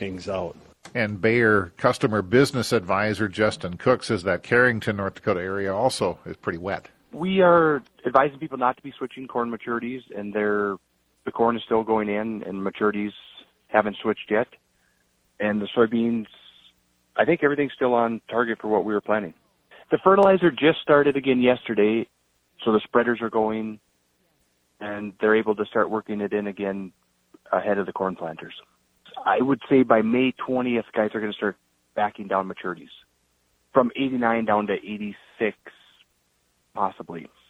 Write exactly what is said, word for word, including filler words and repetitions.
things out. And Bayer Customer Business Advisor Justin Cook says that Carrington, North Dakota area also is pretty wet. We are advising people not to be switching corn maturities, and they're, the corn is still going in, and maturities haven't switched yet. And the soybeans, I think everything's still on target for what we were planning. The fertilizer just started again yesterday, so the spreaders are going, and they're able to start working it in again ahead of the corn planters. I would say by May twentieth, guys are going to start backing down maturities from eighty-nine down to eighty-six, possibly.